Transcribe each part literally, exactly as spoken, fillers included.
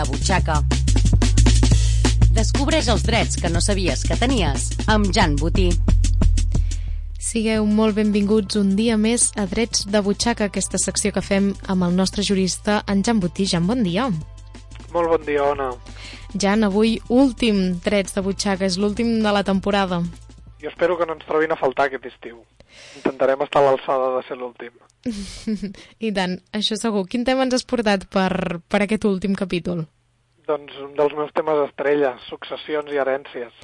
de butxaca. Descobreix els drets que no sabies que tenies amb Jan Botí. Sigueu molt benvinguts un dia més a Drets de Butxaca, aquesta secció que fem amb el nostre jurista, en Jan Botí. Jan, bon dia. Molt bon dia, Ona. Jan, avui últim Drets de Butxaca, és l'últim de la temporada. Jo espero que no ens trobin a faltar aquest estiu. Intentarem estar a l'alçada de ser l'últim. I tant, això segur. Quin tema ens has portat per, per aquest últim capítol? Doncs un dels meus temes estrella, successions i herències.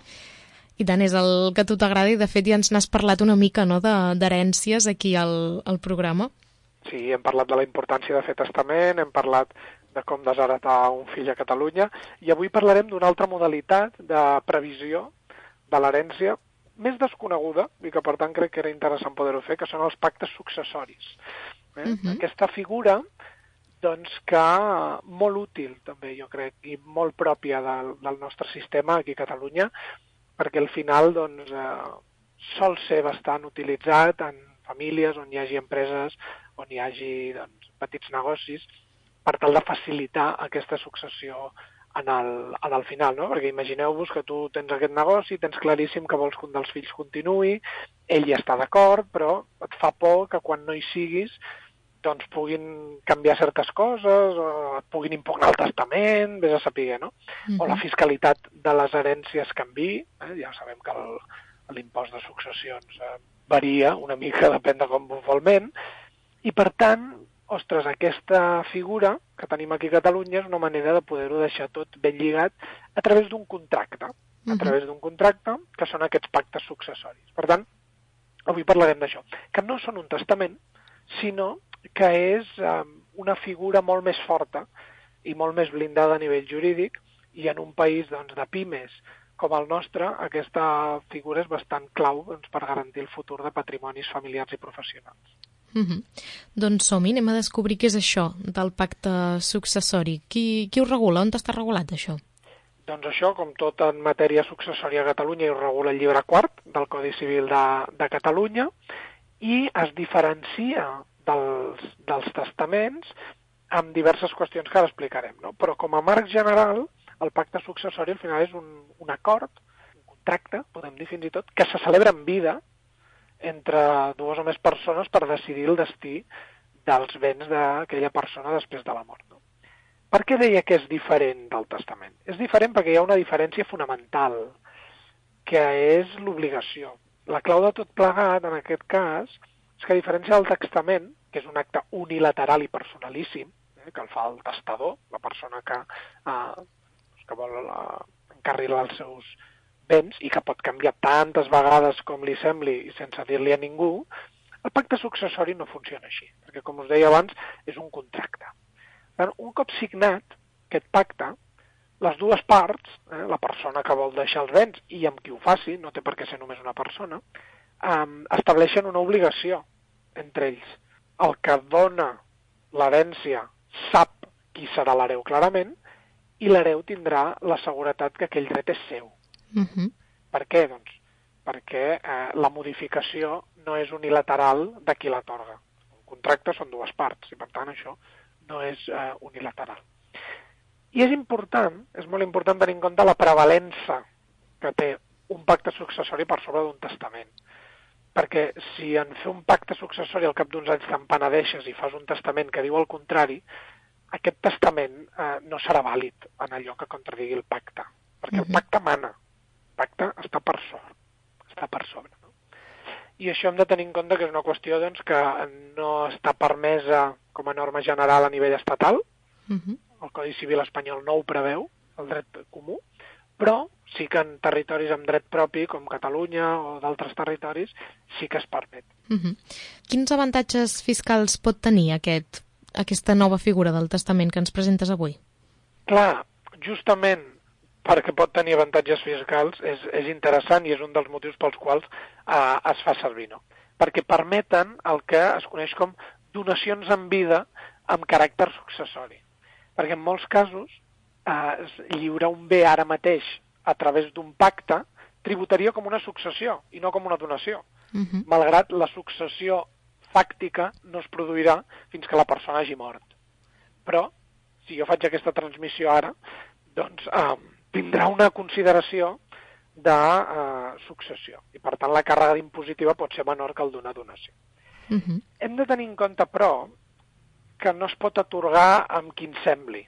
I tant, és el que a tu t'agrada i de fet ja ens n'has parlat una mica, no?, d'herències aquí al, al programa. Sí, hem parlat de la importància de fer testament, hem parlat de com desheretar un fill a Catalunya i avui parlarem d'una altra modalitat de previsió de l'herència més desconeguda i que per tant crec que era interessant poder-ho fer, que són els pactes successoris. Eh? Uh-huh. Aquesta figura doncs que molt útil també jo crec i molt pròpia del, del nostre sistema aquí a Catalunya, perquè al final doncs, eh, sol ser bastant utilitzat en famílies on hi hagi empreses, on hi hagi doncs, petits negocis, per tal de facilitar aquesta successió en el, en el final, no? Perquè imagineu-vos que tu tens aquest negoci, tens claríssim que vols que un dels fills continuï, ell ja està d'acord, però et fa por que quan no hi siguis doncs puguin canviar certes coses, o et puguin impugnar el testament, vés a saber, no? Mm-hmm. O la fiscalitat de les herències canviï, eh? Ja sabem que l'impost de successions eh, varia una mica, depèn de com vosalment, i per tant, ostres, aquesta figura que tenim aquí a Catalunya és una manera de poder-ho deixar tot ben lligat a través d'un contracte, mm-hmm. a través d'un contracte que són aquests pactes successoris. Per tant, avui parlarem d'això, que no són un testament, sinó que és eh, una figura molt més forta i molt més blindada a nivell jurídic i en un país doncs, de pimes com el nostre, aquesta figura és bastant clau doncs, per garantir el futur de patrimonis familiars i professionals. Mm-hmm. Doncs som-hi, anem a descobrir què és això del pacte successori. Qui, qui ho regula? On està regulat això? Doncs això, com tot en matèria successòria a Catalunya, ho regula el llibre quart del Codi Civil de, de Catalunya i es diferencia dels, dels testaments amb diverses qüestions que ara explicarem, no? Però com a marc general, el pacte successori al final és un, un acord, un contracte, podem dir fins i tot, que se celebra en vida entre dues o més persones per decidir el destí dels béns d'aquella persona després de la mort. No? Per què deia que és diferent del testament? És diferent perquè hi ha una diferència fonamental, que és l'obligació. La clau de tot plegat, en aquest cas, és que a diferència del testament, que és un acte unilateral i personalíssim, eh, que el fa el testador, la persona que, eh, que vol eh, encarrilar els seus béns i que pot canviar tantes vegades com li sembli i sense dir-li a ningú, el pacte successori no funciona així, perquè com us deia abans, és un contracte. Però un cop signat aquest pacte, les dues parts, eh, la persona que vol deixar els béns i amb qui ho faci, no té per què ser només una persona, eh, estableixen una obligació entre ells. El que dona l'herència sap qui serà l'hereu clarament i l'hereu tindrà la seguretat que aquell dret és seu. Uh-huh. Per què? Doncs perquè eh, la modificació no és unilateral de qui l'atorga. Un contracte són dues parts i per tant això no és eh, unilateral. I és important, és molt important tenir en compte la prevalença que té un pacte successori per sobre d'un testament. Perquè si en fer un pacte successori al cap d'uns anys te'n penedeixes i fas un testament que diu el contrari, aquest testament eh, no serà vàlid en allò que contradigui el pacte, perquè uh-huh. el pacte mana, el pacte està per sobre, està per sobre. No? I això hem de tenir en compte que és una qüestió doncs, que no està permesa com a norma general a nivell estatal, uh-huh. el Codi Civil espanyol no ho preveu, el dret comú, però sí que en territoris amb dret propi, com Catalunya o d'altres territoris, sí que es permet. Uh-huh. Quins avantatges fiscals pot tenir aquest, aquesta nova figura del testament que ens presentes avui? Clar, justament perquè pot tenir avantatges fiscals és, és interessant i és un dels motius pels quals eh, es fa servir, no? Perquè permeten el que es coneix com donacions en vida amb caràcter successori. Perquè en molts casos eh, lliurar un bé ara mateix a través d'un pacte tributaria com una successió i no com una donació, uh-huh. malgrat la successió fàctica no es produirà fins que la persona hagi mort. Però si jo faig aquesta transmissió ara, doncs eh, tindrà una consideració de eh, successió. I, per tant, la càrrega impositiva pot ser menor que el d'una donació. Uh-huh. Hem de tenir en compte, però, que no es pot atorgar amb qui ens sembli.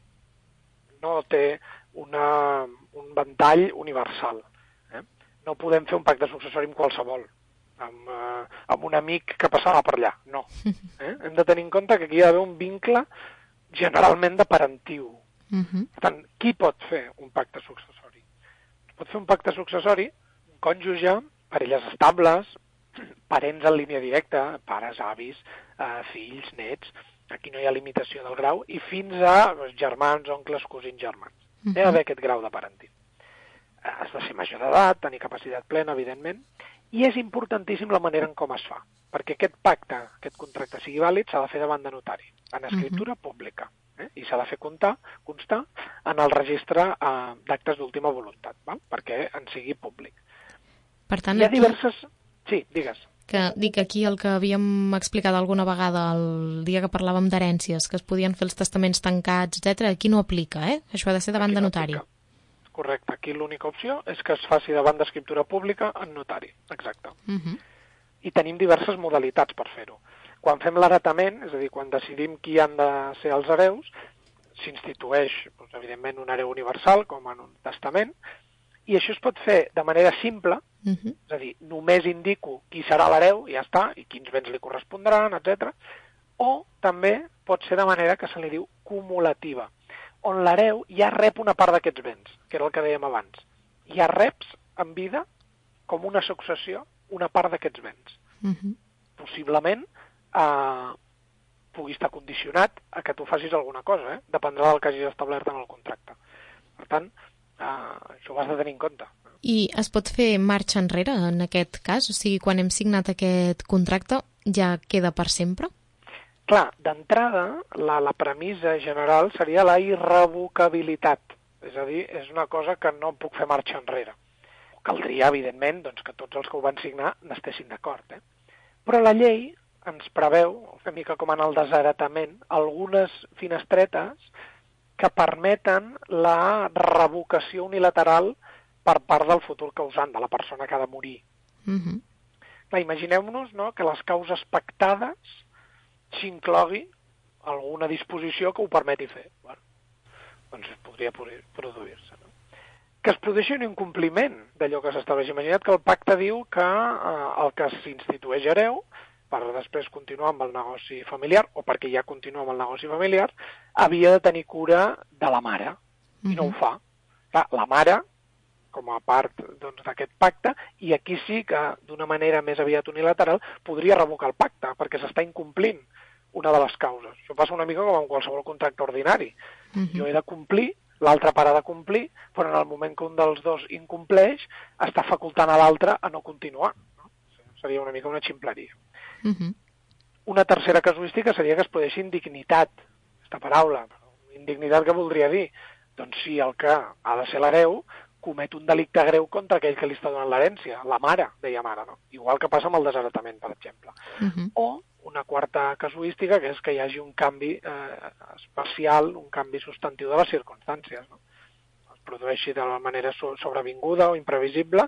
No té una, un ventall universal. Eh? No podem fer un pacte successori amb qualsevol, amb, eh, amb un amic que passava per allà. No. Eh? Hem de tenir en compte que aquí hi ha d'haver un vincle generalment de parentiu. Uh-huh. Per tant, qui pot fer un pacte successori? Pot fer un pacte successori un cònjuge, parelles estables, parents en línia directa, pares, avis, eh, fills, nets, aquí no hi ha limitació del grau, i fins a doncs, germans, oncles, cosins, germans. Uh-huh. Hi ha d'haver aquest grau de parentiu. Eh, has de ser major d'edat, tenir capacitat plena, evidentment, i és importantíssim la manera en com es fa, perquè aquest pacte, aquest contracte sigui vàlid, s'ha de fer davant de notari, en escriptura uh-huh. pública, eh? I s'ha de fer comptar, constar en el registre eh, d'actes d'última voluntat, val? Perquè en sigui públic. Per tant, hi ha aquí... diverses... Sí, digues. Que dic aquí el que havíem explicat alguna vegada el dia que parlàvem d'herències, que es podien fer els testaments tancats, etcètera, aquí no aplica, eh? Això ha de ser davant Aquí de no notari. Aplica. Correcte. Aquí l'única opció és que es faci davant d'escriptura pública en notari. Exacte. Uh-huh. I tenim diverses modalitats per fer-ho. Quan fem l'heretament, és a dir, quan decidim qui han de ser els hereus, s'institueix, doncs, evidentment, un hereu universal, com en un testament, i això es pot fer de manera simple, uh-huh. és a dir, només indico qui serà l'hereu, i ja està, i quins béns li correspondran, etcètera. O també pot ser de manera que se li diu cumulativa, on l'hereu ja rep una part d'aquests béns, que era el que dèiem abans. Ja reps en vida, com una successió, una part d'aquests béns. Uh-huh. Possiblement eh, pugui estar condicionat a que tu facis alguna cosa, eh? Dependrà del que hagis establert en el contracte. Per tant, Uh, això ho has de tenir en compte. I es pot fer marxa enrere en aquest cas? O sigui, quan hem signat aquest contracte ja queda per sempre? Clar, d'entrada, la, la premissa general seria la irrevocabilitat. És a dir, és una cosa que no puc fer marxa enrere. Caldria, evidentment, doncs, que tots els que ho van signar n'estessin d'acord. Eh? Però la llei ens preveu, una mica com en el desheretament, algunes finestretes que permeten la revocació unilateral per part del futur causant, de la persona que ha de morir. Uh-huh. Clar, imagineu-nos, no?, que les causes pactades s'inclogui alguna disposició que ho permeti fer. Bueno, doncs podria produir-se. No? Que es produeixi un incompliment d'allò que s'estableix. Imagina't que el pacte diu que eh, el que s'institueix hereu, per després continuar amb el negoci familiar, o perquè ja continua amb el negoci familiar, havia de tenir cura de la mare, i no ho fa. Clar, la mare, com a part doncs, d'aquest pacte, i aquí sí que d'una manera més aviat unilateral podria revocar el pacte, perquè s'està incomplint una de les causes. Això passa una mica com en qualsevol contracte ordinari. Uh-huh. Jo he de complir, l'altra part ha de complir, però en el moment que un dels dos incompleix, està facultant a l'altre a no continuar. No? Seria una mica una ximpleria. Uh-huh. Una tercera casuística seria que es produeixi indignitat, aquesta paraula. Indignitat què voldria dir? Doncs si el que ha de ser l'hereu comet un delicte greu contra aquell que li està donant l'herència, la mare, deia mare, no? Igual que passa amb el desheretament, per exemple. Uh-huh. O una quarta casuística, que és que hi hagi un canvi eh, especial, un canvi substantiu de les circumstàncies, no? Es produeixi de manera sobrevinguda o imprevisible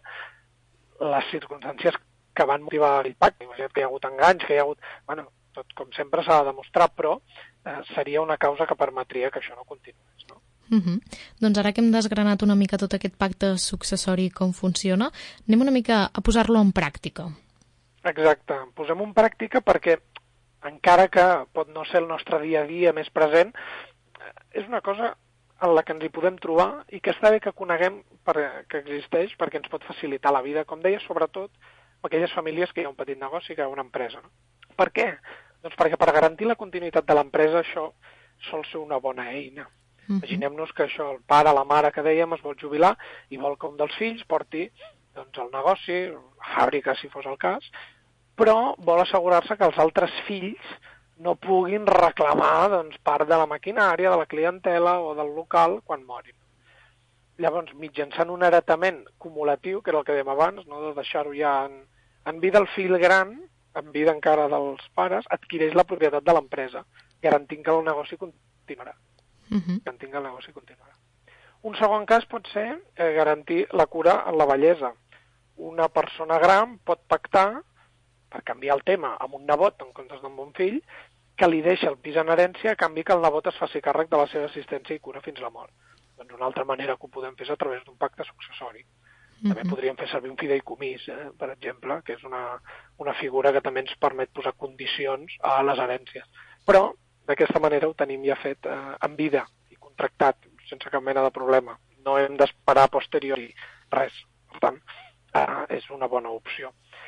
les circumstàncies que van motivar el pacte. Imagina't que hi ha hagut enganys, que hi ha hagut... Bueno, tot com sempre s'ha de demostrar, però eh, seria una causa que permetria que això no continués, no? Uh-huh. Doncs ara que hem desgranat una mica tot aquest pacte successori, com funciona, anem una mica a posar-lo en pràctica. Exacte, posem en pràctica perquè, encara que pot no ser el nostre dia a dia més present, és una cosa en la que ens hi podem trobar i que està bé que coneguem per, que existeix perquè ens pot facilitar la vida, com deia, sobretot aquelles famílies que hi ha un petit negoci, que hi ha una empresa. No? Per què? Doncs perquè per garantir la continuïtat de l'empresa això sol ser una bona eina. Uh-huh. Imaginem-nos que això, el pare, la mare que dèiem, es vol jubilar i vol que un dels fills porti doncs, el negoci, la fàbrica, si fos el cas, però vol assegurar-se que els altres fills no puguin reclamar doncs, part de la maquinària, de la clientela o del local quan morin. Llavors, mitjançant un heretament cumulatiu, que era el que dèiem abans, no? De deixar-ho ja en, en vida el fill gran, en vida encara dels pares, adquireix la propietat de l'empresa, garantint que el negoci continuarà. Uh-huh. Quan tingui el negoci continuarà. Un segon cas pot ser eh, garantir la cura en la vellesa. Una persona gran pot pactar, per canviar el tema, amb un nebot en comptes d'un bon fill, que li deixa el pis en herència a canvi que el nebot es faci càrrec de la seva assistència i cura fins la mort. Doncs una altra manera que ho podem fer és a través d'un pacte successori. També uh-huh. podríem fer servir un fideïcomís, eh, per exemple, que és una, una figura que també ens permet posar condicions a les herències. Però d'aquesta manera ho tenim ja fet eh, en vida i contractat, sense cap mena de problema. No hem d'esperar a posteriori res. Per tant, eh, és una bona opció.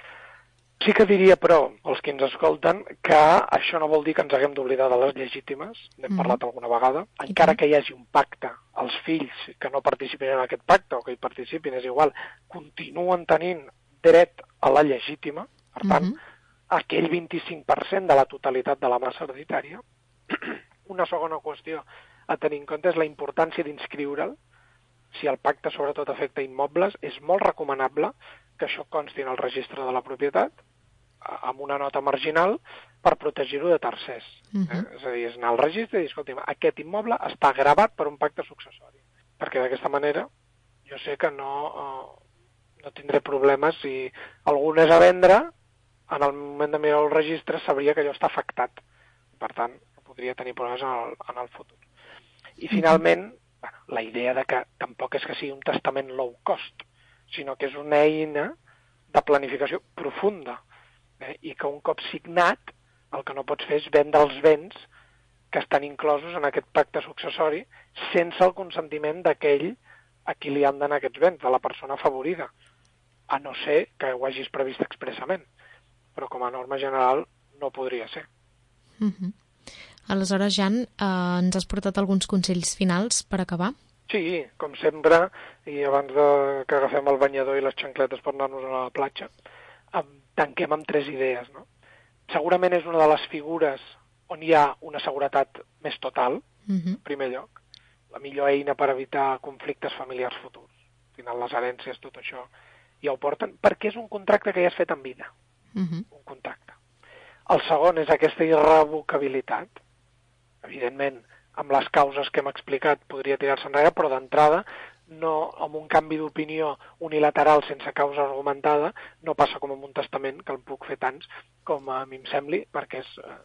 Sí que diria, però, als que ens escolten, que això no vol dir que ens haguem d'oblidar de les legítimes, n'hem mm. parlat alguna vegada, encara que hi hagi un pacte, els fills que no participin en aquest pacte o que hi participin, és igual, continuen tenint dret a la legítima, per tant, mm-hmm. aquell vint-i-cinc per cent de la totalitat de la massa hereditària. Una segona qüestió a tenir en compte és la importància d'inscriure'l. Si el pacte sobretot afecta immobles, és molt recomanable que això consti en el registre de la propietat, amb una nota marginal, per protegir-ho de tercers. Uh-huh. eh? És a dir, és anar al registre i dir, escolta, aquest immoble està gravat per un pacte successori. Perquè d'aquesta manera jo sé que no, eh, no tindré problemes si algú n'és a vendre, en el moment de mirar el registre sabria que allò està afectat. Per tant, podria tenir problemes en el, en el futur. I finalment, bueno, la idea de que tampoc és que sigui un testament low cost, sinó que és una eina de planificació profunda, eh? I que un cop signat el que no pots fer és vendre els béns que estan inclosos en aquest pacte successori sense el consentiment d'aquell a qui li han d'anar aquests béns, de la persona afavorida, a no ser que ho hagis previst expressament, però com a norma general no podria ser. Uh-huh. Aleshores, Jan, eh, ens has portat alguns consells finals per acabar? Sí, com sempre, i abans de que agafem el banyador i les xancletes per anar-nos a la platja, tanquem amb tres idees, no? Segurament és una de les figures on hi ha una seguretat més total, uh-huh. en primer lloc, la millor eina per evitar conflictes familiars futurs. Al final, les herències, tot això, ja ho porten, perquè és un contracte que ja has fet en vida, uh-huh. un contracte. El segon és aquesta irrevocabilitat. Evidentment, amb les causes que hem explicat podria tirar-se enrere, però d'entrada, no, amb un canvi d'opinió unilateral sense causa argumentada, no passa com amb un testament, que el puc fer tants com a mi em sembli, perquè és eh,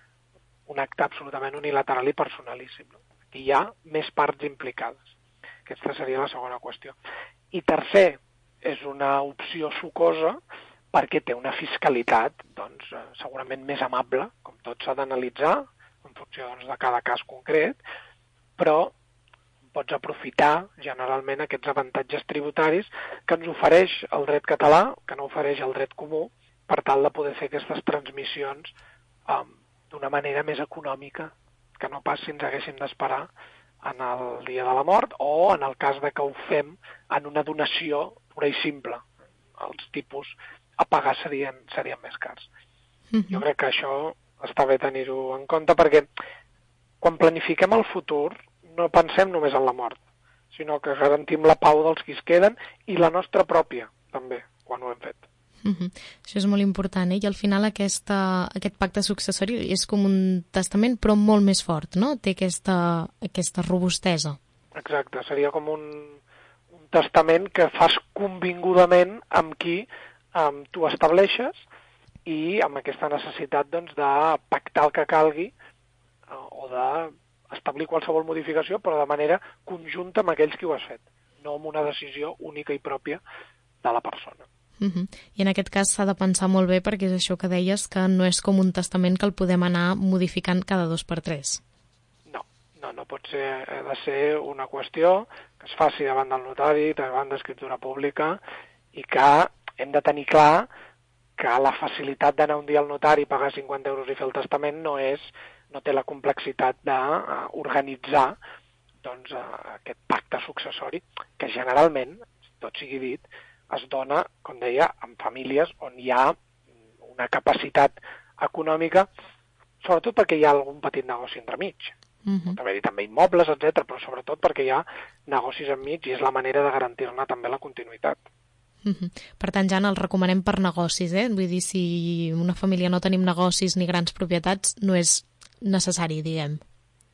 un acte absolutament unilateral i personalíssim. No? Aquí hi ha més parts implicades. Aquesta seria la segona qüestió. I tercer, és una opció sucosa perquè té una fiscalitat doncs, eh, segurament més amable, com tot s'ha d'analitzar, en funció doncs, de cada cas concret, però pots aprofitar generalment aquests avantatges tributaris que ens ofereix el dret català, que no ofereix el dret comú, per tal de poder fer aquestes transmissions um, d'una manera més econòmica, que no pas si ens haguéssim d'esperar en el dia de la mort o en el cas de que ho fem en una donació pura i simple. Els tipus a pagar serien, serien més cars. Mm-hmm. Jo crec que això està bé tenir-ho en compte perquè quan planifiquem el futur no pensem només en la mort, sinó que garantim la pau dels qui es queden i la nostra pròpia, també, quan ho hem fet. Uh-huh. Això és molt important, eh? I al final aquesta, aquest pacte successori és com un testament, però molt més fort, no? Té aquesta, aquesta robustesa. Exacte, seria com un, un testament que fas convingudament amb qui um, tu estableixes i amb aquesta necessitat doncs, de pactar el que calgui o de establir qualsevol modificació, però de manera conjunta amb aquells qui ho has fet, no amb una decisió única i pròpia de la persona. Uh-huh. I en aquest cas s'ha de pensar molt bé perquè és això que deies, que no és com un testament que el podem anar modificant cada dos per tres. No, no, no pot ser, ha de ser una qüestió que es faci davant del notari, davant d'escriptura pública, i que hem de tenir clar que la facilitat d'anar un dia al notari, pagar cinquanta euros i fer el testament no és no té la complexitat d'organitzar doncs, aquest pacte successori, que generalment, tot sigui dit, es dona, com deia, en famílies on hi ha una capacitat econòmica, sobretot perquè hi ha algun petit negoci entremig. Uh-huh. Pot haver-hi també immobles, etcètera, però sobretot perquè hi ha negocis enmig i és la manera de garantir-ne també la continuïtat. Uh-huh. Per tant, Jan, el recomanem per negocis, eh? Vull dir, si una família no tenim negocis ni grans propietats, no és necessari, diguem.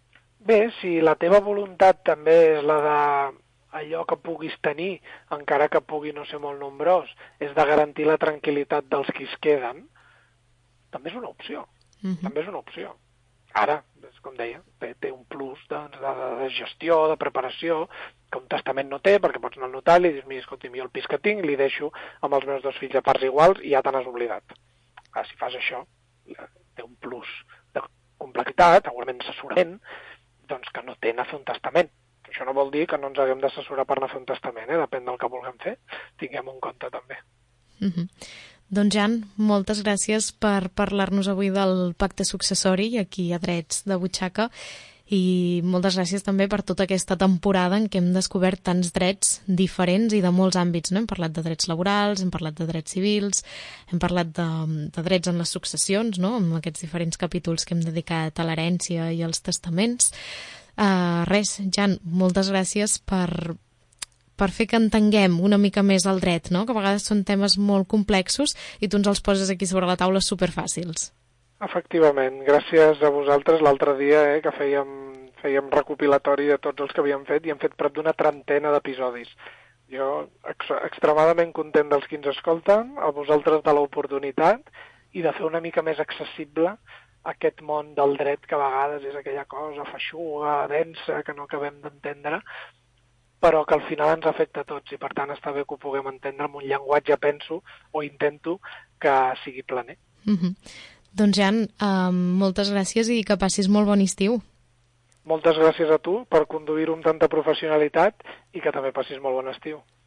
Bé, si la teva voluntat també és la de allò que puguis tenir, encara que pugui no ser molt nombrós, és de garantir la tranquil·litat dels qui es queden, també és una opció. Uh-huh. També és una opció. Ara, com deia, té, té un plus de, de, de gestió, de preparació, que un testament no té, perquè pots anar al notari i dius, mira, escolta, jo el pis que tinc li deixo amb els meus dos fills a parts iguals i ja te n'has oblidat. Ara, si fas això, té un plus de complexitat, segurament assessorament, doncs que no té anar a fer un testament. Això no vol dir que no ens haguem d'assessorar per anar a fer un testament, eh? Depèn del que vulguem fer. Tinguem en compte també. Mm-hmm. Doncs, Jan, moltes gràcies per parlar-nos avui del pacte successori aquí a Drets de Butxaca i moltes gràcies també per tota aquesta temporada en què hem descobert tants drets diferents i de molts àmbits, no? Hem parlat de drets laborals, hem parlat de drets civils, hem parlat de, de drets en les successions, no? Amb aquests diferents capítols que hem dedicat a l'herència i als testaments. Uh, res, Jan, moltes gràcies per, per fer que entenguem una mica més el dret, no? Que a vegades són temes molt complexos i tu ens els poses aquí sobre la taula superfàcils. Efectivament, gràcies a vosaltres l'altre dia eh, que fèiem, fèiem recopilatori de tots els que havíem fet i hem fet prop d'una trentena d'episodis. Jo ex extremadament content dels qui ens escolten, a vosaltres de l'oportunitat i de fer una mica més accessible aquest món del dret que a vegades és aquella cosa feixuga, densa, que no acabem d'entendre, però que al final ens afecta a tots i per tant està bé que ho puguem entendre amb un llenguatge, penso, o intento, que sigui planer. Mm-hmm. Doncs, Jan, um, moltes gràcies i que passis molt bon estiu. Moltes gràcies a tu per conduir-ho amb tanta professionalitat i que també passis molt bon estiu.